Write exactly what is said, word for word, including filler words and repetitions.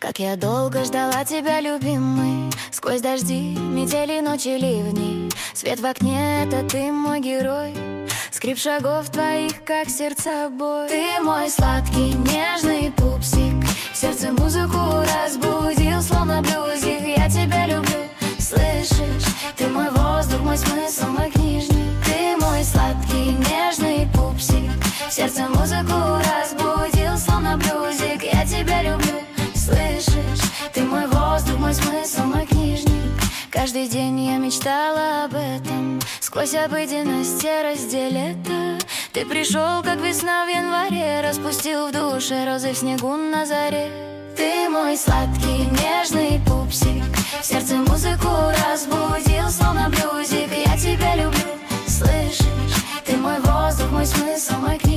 Как я долго ждала тебя, любимый. Сквозь дожди, метели, ночи, ливни. Свет в окне — это ты, мой герой. Скрип шагов твоих, как сердца бой. Ты мой сладкий, нежный пупсик. В сердце музыку разбудил, словно блюзик. Я тебя люблю, слышишь? Ты мой воздух, мой смысл, мой книжник. Ты мой сладкий, нежный пупсик. В сердце музыку разбудил, словно блюзик. Я тебя люблю, слышишь? Ты мой воздух, мой смысл, мой книжник. Каждый день я мечтала об этом. Сквозь обыденность, серость и лето. Ты пришел, как весна в январе. Распустил в душе розы в снегу на заре. Ты мой сладкий, нежный пупсик. В сердце музыку разбудил, словно блюзик. Я тебя люблю, слышишь? Ты мой воздух, мой смысл, мой книжник.